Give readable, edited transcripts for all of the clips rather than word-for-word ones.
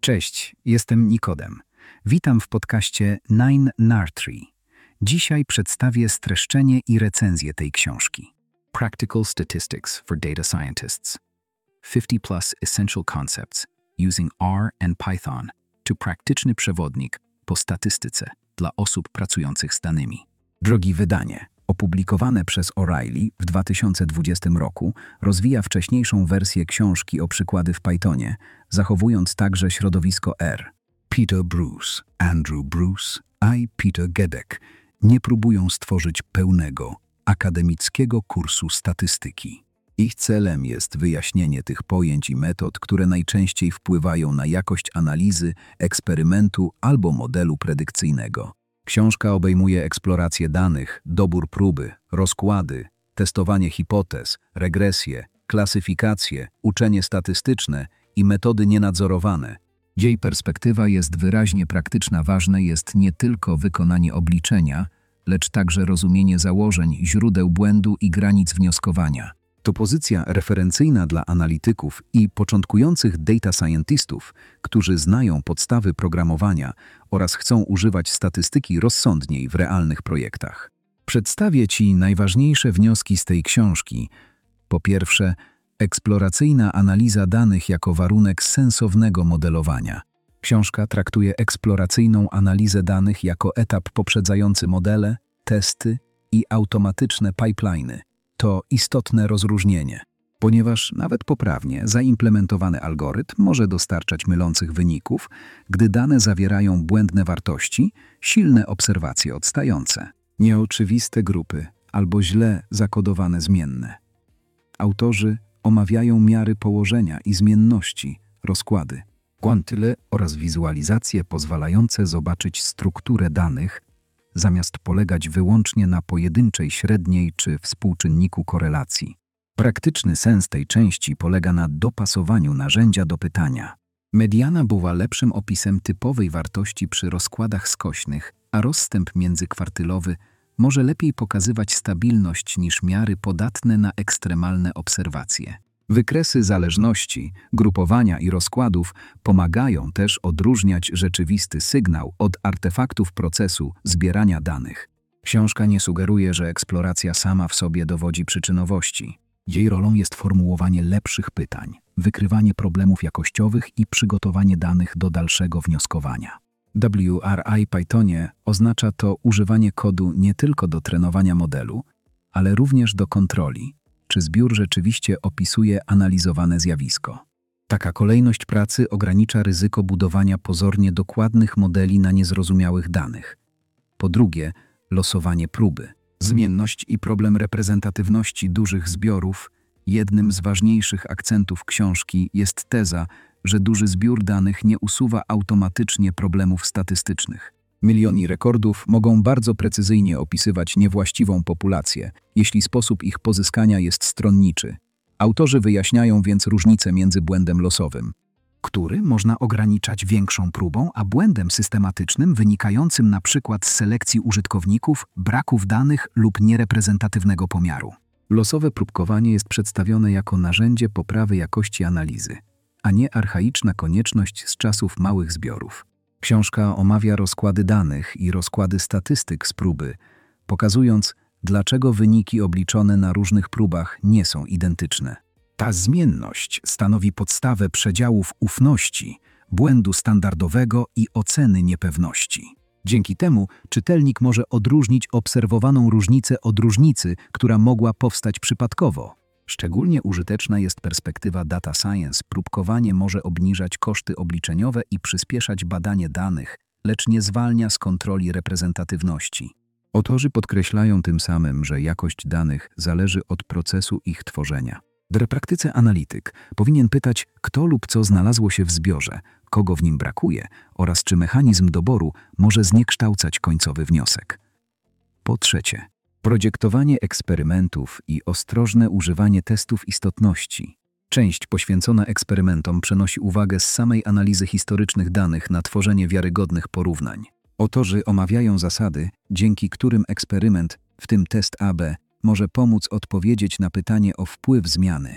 Cześć, jestem Nikodem. Witam w podcaście 9NAR3. Dzisiaj przedstawię streszczenie i recenzję tej książki. Practical Statistics for Data Scientists. 50+ Essential Concepts using R and Python to praktyczny przewodnik po statystyce dla osób pracujących z danymi. Drugie wydanie, opublikowane przez O'Reilly w 2020 roku, rozwija wcześniejszą wersję książki o przykłady w Pythonie, zachowując także środowisko R. Peter Bruce, Andrew Bruce i Peter Gedek nie próbują stworzyć pełnego, akademickiego kursu statystyki. Ich celem jest wyjaśnienie tych pojęć i metod, które najczęściej wpływają na jakość analizy, eksperymentu albo modelu predykcyjnego. Książka obejmuje eksplorację danych, dobór próby, rozkłady, testowanie hipotez, regresję, klasyfikację, uczenie statystyczne i metody nienadzorowane. Jej perspektywa jest wyraźnie praktyczna. Ważne jest nie tylko wykonanie obliczenia, lecz także rozumienie założeń, źródeł błędu i granic wnioskowania. To pozycja referencyjna dla analityków i początkujących data scientistów, którzy znają podstawy programowania oraz chcą używać statystyki rozsądniej w realnych projektach. Przedstawię Ci najważniejsze wnioski z tej książki. Po pierwsze, eksploracyjna analiza danych jako warunek sensownego modelowania. Książka traktuje eksploracyjną analizę danych jako etap poprzedzający modele, testy i automatyczne pipeliny. To istotne rozróżnienie, ponieważ nawet poprawnie zaimplementowany algorytm może dostarczać mylących wyników, gdy dane zawierają błędne wartości, silne obserwacje odstające, nieoczywiste grupy albo źle zakodowane zmienne. Autorzy omawiają miary położenia i zmienności, rozkłady, kwantyle oraz wizualizacje pozwalające zobaczyć strukturę danych, zamiast polegać wyłącznie na pojedynczej średniej czy współczynniku korelacji. Praktyczny sens tej części polega na dopasowaniu narzędzia do pytania. Mediana była lepszym opisem typowej wartości przy rozkładach skośnych, a rozstęp międzykwartylowy może lepiej pokazywać stabilność niż miary podatne na ekstremalne obserwacje. Wykresy zależności, grupowania i rozkładów pomagają też odróżniać rzeczywisty sygnał od artefaktów procesu zbierania danych. Książka nie sugeruje, że eksploracja sama w sobie dowodzi przyczynowości. Jej rolą jest formułowanie lepszych pytań, wykrywanie problemów jakościowych i przygotowanie danych do dalszego wnioskowania. WRI Pythonie oznacza to używanie kodu nie tylko do trenowania modelu, ale również do kontroli, czy zbiór rzeczywiście opisuje analizowane zjawisko. Taka kolejność pracy ogranicza ryzyko budowania pozornie dokładnych modeli na niezrozumiałych danych. Po drugie, losowanie próby. Zmienność i problem reprezentatywności dużych zbiorów. Jednym z ważniejszych akcentów książki jest teza, że duży zbiór danych nie usuwa automatycznie problemów statystycznych. Miliony rekordów mogą bardzo precyzyjnie opisywać niewłaściwą populację, jeśli sposób ich pozyskania jest stronniczy. Autorzy wyjaśniają więc różnicę między błędem losowym, który można ograniczać większą próbą, a błędem systematycznym wynikającym np. z selekcji użytkowników, braków danych lub niereprezentatywnego pomiaru. Losowe próbkowanie jest przedstawione jako narzędzie poprawy jakości analizy, a nie archaiczna konieczność z czasów małych zbiorów. Książka omawia rozkłady danych i rozkłady statystyk z próby, pokazując, dlaczego wyniki obliczone na różnych próbach nie są identyczne. Ta zmienność stanowi podstawę przedziałów ufności, błędu standardowego i oceny niepewności. Dzięki temu czytelnik może odróżnić obserwowaną różnicę od różnicy, która mogła powstać przypadkowo. Szczególnie użyteczna jest perspektywa data science. Próbkowanie może obniżać koszty obliczeniowe i przyspieszać badanie danych, lecz nie zwalnia z kontroli reprezentatywności. Autorzy podkreślają tym samym, że jakość danych zależy od procesu ich tworzenia. W praktyce analityk powinien pytać, kto lub co znalazło się w zbiorze, kogo w nim brakuje oraz czy mechanizm doboru może zniekształcać końcowy wniosek. Po trzecie, projektowanie eksperymentów i ostrożne używanie testów istotności. Część poświęcona eksperymentom przenosi uwagę z samej analizy historycznych danych na tworzenie wiarygodnych porównań. Autorzy omawiają zasady, dzięki którym eksperyment, w tym test AB, może pomóc odpowiedzieć na pytanie o wpływ zmiany.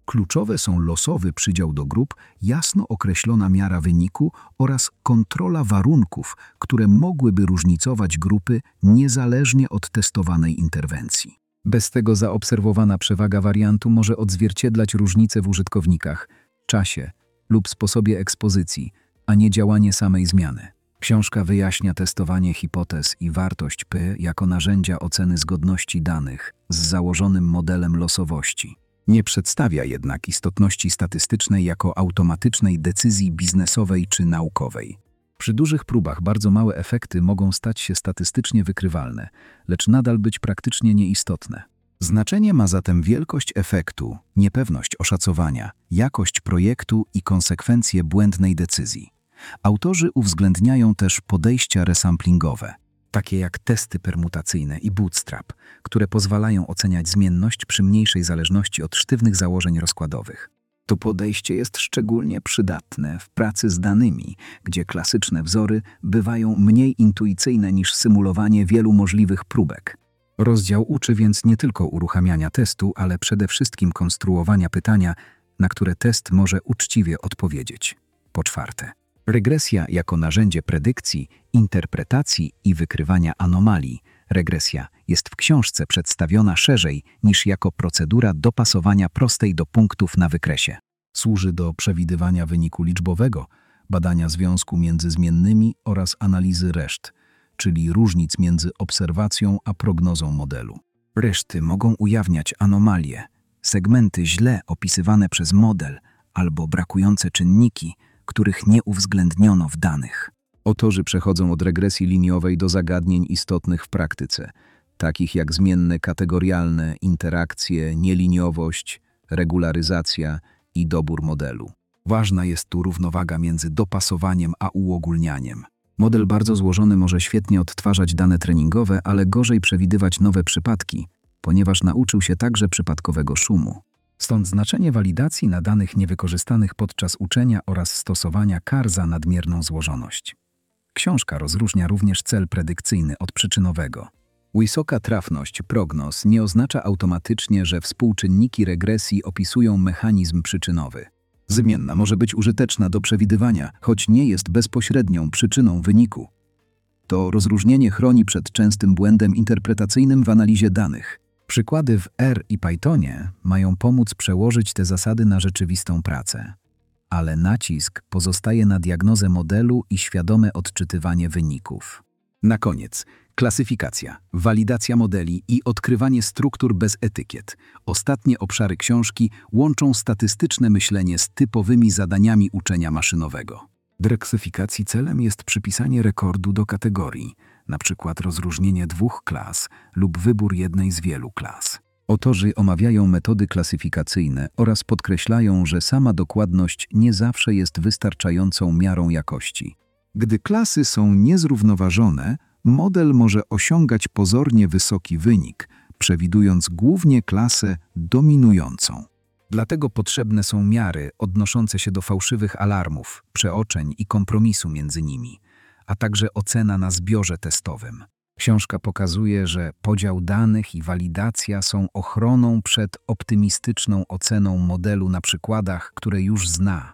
Kluczowe są losowy przydział do grup, jasno określona miara wyniku oraz kontrola warunków, które mogłyby różnicować grupy niezależnie od testowanej interwencji. Bez tego zaobserwowana przewaga wariantu może odzwierciedlać różnice w użytkownikach, czasie lub sposobie ekspozycji, a nie działanie samej zmiany. Książka wyjaśnia testowanie hipotez i wartość P jako narzędzia oceny zgodności danych z założonym modelem losowości. Nie przedstawia jednak istotności statystycznej jako automatycznej decyzji biznesowej czy naukowej. Przy dużych próbach bardzo małe efekty mogą stać się statystycznie wykrywalne, lecz nadal być praktycznie nieistotne. Znaczenie ma zatem wielkość efektu, niepewność oszacowania, jakość projektu i konsekwencje błędnej decyzji. Autorzy uwzględniają też podejścia resamplingowe, takie jak testy permutacyjne i bootstrap, które pozwalają oceniać zmienność przy mniejszej zależności od sztywnych założeń rozkładowych. To podejście jest szczególnie przydatne w pracy z danymi, gdzie klasyczne wzory bywają mniej intuicyjne niż symulowanie wielu możliwych próbek. Rozdział uczy więc nie tylko uruchamiania testu, ale przede wszystkim konstruowania pytania, na które test może uczciwie odpowiedzieć. Po czwarte, regresja jako narzędzie predykcji, interpretacji i wykrywania anomalii. Regresja jest w książce przedstawiona szerzej niż jako procedura dopasowania prostej do punktów na wykresie. Służy do przewidywania wyniku liczbowego, badania związku między zmiennymi oraz analizy reszt, czyli różnic między obserwacją a prognozą modelu. Reszty mogą ujawniać anomalie, segmenty źle opisywane przez model albo brakujące czynniki, których nie uwzględniono w danych. Autorzy przechodzą od regresji liniowej do zagadnień istotnych w praktyce, takich jak zmienne kategorialne, interakcje, nieliniowość, regularyzacja i dobór modelu. Ważna jest tu równowaga między dopasowaniem a uogólnianiem. Model bardzo złożony może świetnie odtwarzać dane treningowe, ale gorzej przewidywać nowe przypadki, ponieważ nauczył się także przypadkowego szumu. Stąd znaczenie walidacji na danych niewykorzystanych podczas uczenia oraz stosowania kar za nadmierną złożoność. Książka rozróżnia również cel predykcyjny od przyczynowego. Wysoka trafność prognoz nie oznacza automatycznie, że współczynniki regresji opisują mechanizm przyczynowy. Zmienna może być użyteczna do przewidywania, choć nie jest bezpośrednią przyczyną wyniku. To rozróżnienie chroni przed częstym błędem interpretacyjnym w analizie danych. Przykłady w R i Pythonie mają pomóc przełożyć te zasady na rzeczywistą pracę. Ale nacisk pozostaje na diagnozę modelu i świadome odczytywanie wyników. Na koniec, klasyfikacja, walidacja modeli i odkrywanie struktur bez etykiet. Ostatnie obszary książki łączą statystyczne myślenie z typowymi zadaniami uczenia maszynowego. W klasyfikacji celem jest przypisanie rekordu do kategorii, np. rozróżnienie dwóch klas lub wybór jednej z wielu klas. Autorzy omawiają metody klasyfikacyjne oraz podkreślają, że sama dokładność nie zawsze jest wystarczającą miarą jakości. Gdy klasy są niezrównoważone, model może osiągać pozornie wysoki wynik, przewidując głównie klasę dominującą. Dlatego potrzebne są miary odnoszące się do fałszywych alarmów, przeoczeń i kompromisu między nimi, a także ocena na zbiorze testowym. Książka pokazuje, że podział danych i walidacja są ochroną przed optymistyczną oceną modelu na przykładach, które już zna.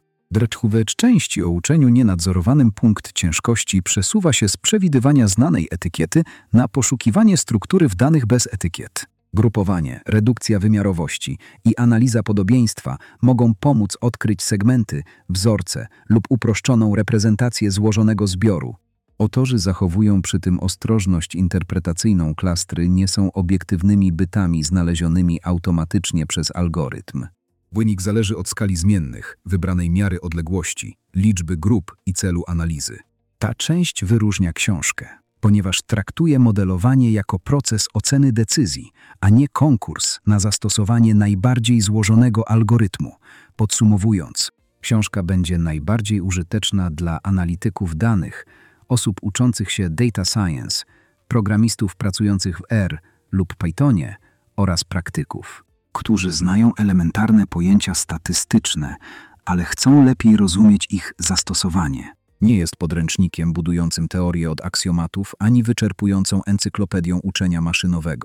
W części o uczeniu nienadzorowanym punkt ciężkości przesuwa się z przewidywania znanej etykiety na poszukiwanie struktury w danych bez etykiet. Grupowanie, redukcja wymiarowości i analiza podobieństwa mogą pomóc odkryć segmenty, wzorce lub uproszczoną reprezentację złożonego zbioru. Autorzy zachowują przy tym ostrożność interpretacyjną. Klastry nie są obiektywnymi bytami znalezionymi automatycznie przez algorytm. Wynik zależy od skali zmiennych, wybranej miary odległości, liczby grup i celu analizy. Ta część wyróżnia książkę, ponieważ traktuje modelowanie jako proces oceny decyzji, a nie konkurs na zastosowanie najbardziej złożonego algorytmu. Podsumowując, książka będzie najbardziej użyteczna dla analityków danych, osób uczących się data science, programistów pracujących w R lub Pythonie oraz praktyków, którzy znają elementarne pojęcia statystyczne, ale chcą lepiej rozumieć ich zastosowanie. Nie jest podręcznikiem budującym teorię od aksjomatów ani wyczerpującą encyklopedią uczenia maszynowego.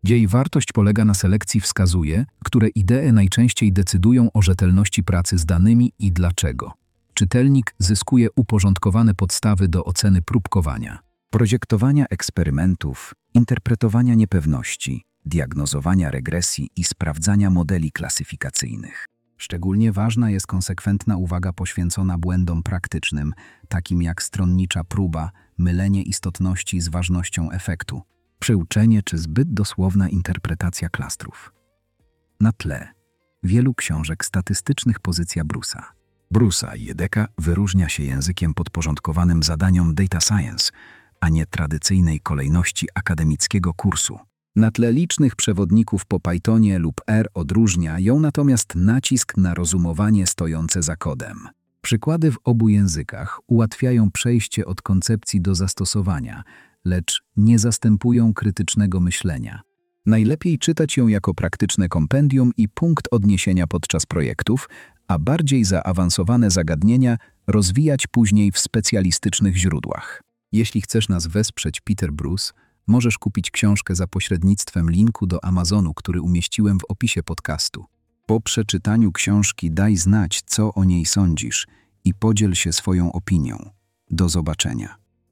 Jej wartość polega na selekcji wskazuje, które idee najczęściej decydują o rzetelności pracy z danymi i dlaczego. Czytelnik zyskuje uporządkowane podstawy do oceny próbkowania, projektowania eksperymentów, interpretowania niepewności, diagnozowania regresji i sprawdzania modeli klasyfikacyjnych. Szczególnie ważna jest konsekwentna uwaga poświęcona błędom praktycznym, takim jak stronnicza próba, mylenie istotności z ważnością efektu, przeuczenie czy zbyt dosłowna interpretacja klastrów. Na tle wielu książek statystycznych pozycja Bruce'a i Edeka wyróżnia się językiem podporządkowanym zadaniom data science, a nie tradycyjnej kolejności akademickiego kursu. Na tle licznych przewodników po Pythonie lub R odróżnia ją natomiast nacisk na rozumowanie stojące za kodem. Przykłady w obu językach ułatwiają przejście od koncepcji do zastosowania, lecz nie zastępują krytycznego myślenia. Najlepiej czytać ją jako praktyczne kompendium i punkt odniesienia podczas projektów, a bardziej zaawansowane zagadnienia rozwijać później w specjalistycznych źródłach. Jeśli chcesz nas wesprzeć, Peter Bruce, możesz kupić książkę za pośrednictwem linku do Amazonu, który umieściłem w opisie podcastu. Po przeczytaniu książki daj znać, co o niej sądzisz i podziel się swoją opinią. Do zobaczenia.